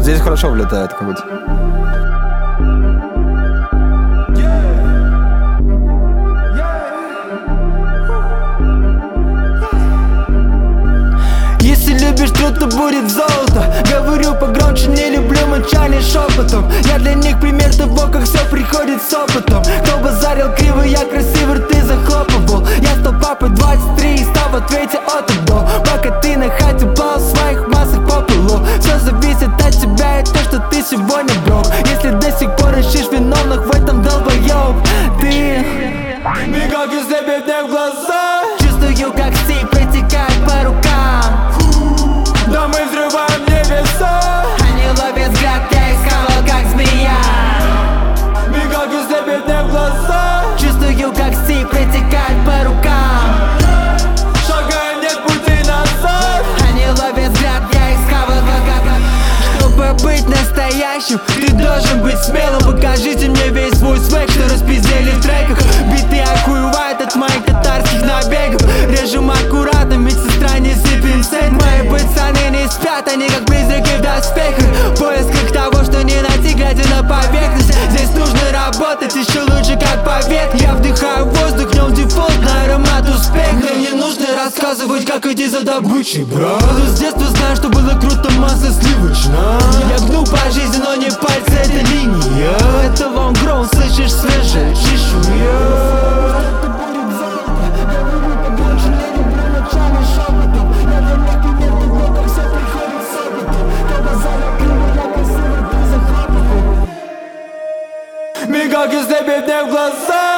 вот здесь хорошо влетает, как будто. Если любишь труд, то будет золото. Говорю погромче, не люблю мычание шепотом. Я для них пример того, как все приходит с опытом. Кто базарил криво, я красиво рты захлопывал. Я стал папой 23 и стал в ответе от и до. Пока ты на хате плавал в своих массах по пылу. Все зависит от тебя и то, что ты сегодня брок. Если до сих пор ищешь виновных в этом, долбоёб, ты мигалки слепят мне в глаза. Чувствую, как стиль протекает по рукам. Да мы взрываем небеса. Они ловят взгляд, я их хавал как змея. Мигалки слепят мне в глаза. Чувствую, как стиль протекает по рукам. Шагая, нет пути назад. Они ловят взгляд, я их хавал как. Чтобы быть настоящим, ты должен быть смелым. Покажите мне весь свой свек, что распиздели в треках. Биты охуевают от моих татарских набегов. Режем аккуратно, медсестра неси пинцет. Мои пацаны не спят, они как призраки в доспехах. В поисках того, что не найти, глядя на поверхность. Здесь нужно работать еще лучше, как поверх. Я вдыхаю воздух, в нем дефолтный аромат успеха. Мне не нужно рассказывать, как идти за добычей, брат. С детства знаю, что было круто, масло сливочное. Я гну по жизни, но не пальцы, это линия. Это лонггроун, слышишь, свежая чешуя. Мигалки слепят мне в глаза.